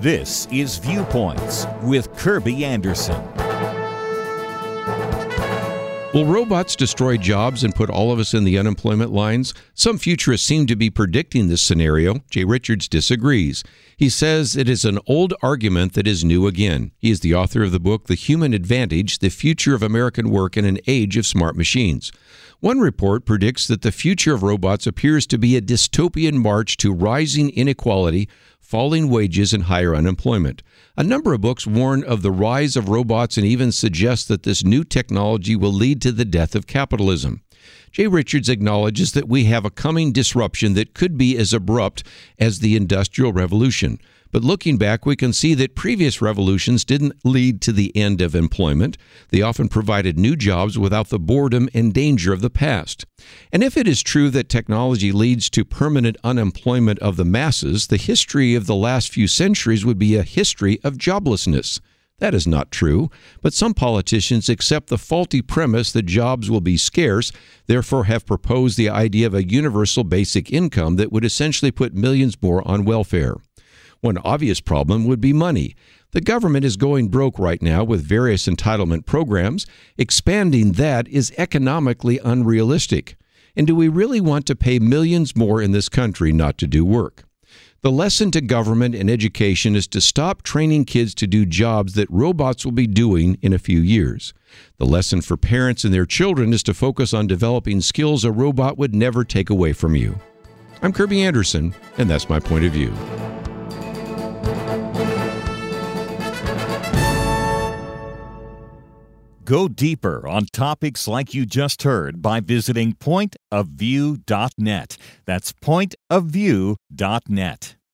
This is Viewpoints with Kirby Anderson. Will robots destroy jobs and put all of us in the unemployment lines? Some futurists seem to be predicting this scenario. Jay Richards disagrees. He says it is an old argument that is new again. He is the author of the book, The Human Advantage, The Future of American Work in an Age of Smart Machines. One report predicts that the future of robots appears to be a dystopian march to rising inequality, falling wages, and higher unemployment. A number of books warn of the rise of robots and even suggest that this new technology will lead to the death of capitalism. Jay Richards acknowledges that we have a coming disruption that could be as abrupt as the Industrial Revolution. But looking back, we can see that previous revolutions didn't lead to the end of employment. They often provided new jobs without the boredom and danger of the past. And if it is true that technology leads to permanent unemployment of the masses, the history of the last few centuries would be a history of joblessness. That is not true, but some politicians accept the faulty premise that jobs will be scarce, therefore have proposed the idea of a universal basic income that would essentially put millions more on welfare. One obvious problem would be money. The government is going broke right now with various entitlement programs. Expanding that is economically unrealistic. And do we really want to pay millions more in this country not to do work? The lesson to government and education is to stop training kids to do jobs that robots will be doing in a few years. The lesson for parents and their children is to focus on developing skills a robot would never take away from you. I'm Kirby Anderson, and that's my point of view. Go deeper on topics like you just heard by visiting pointofview.net. That's pointofview.net.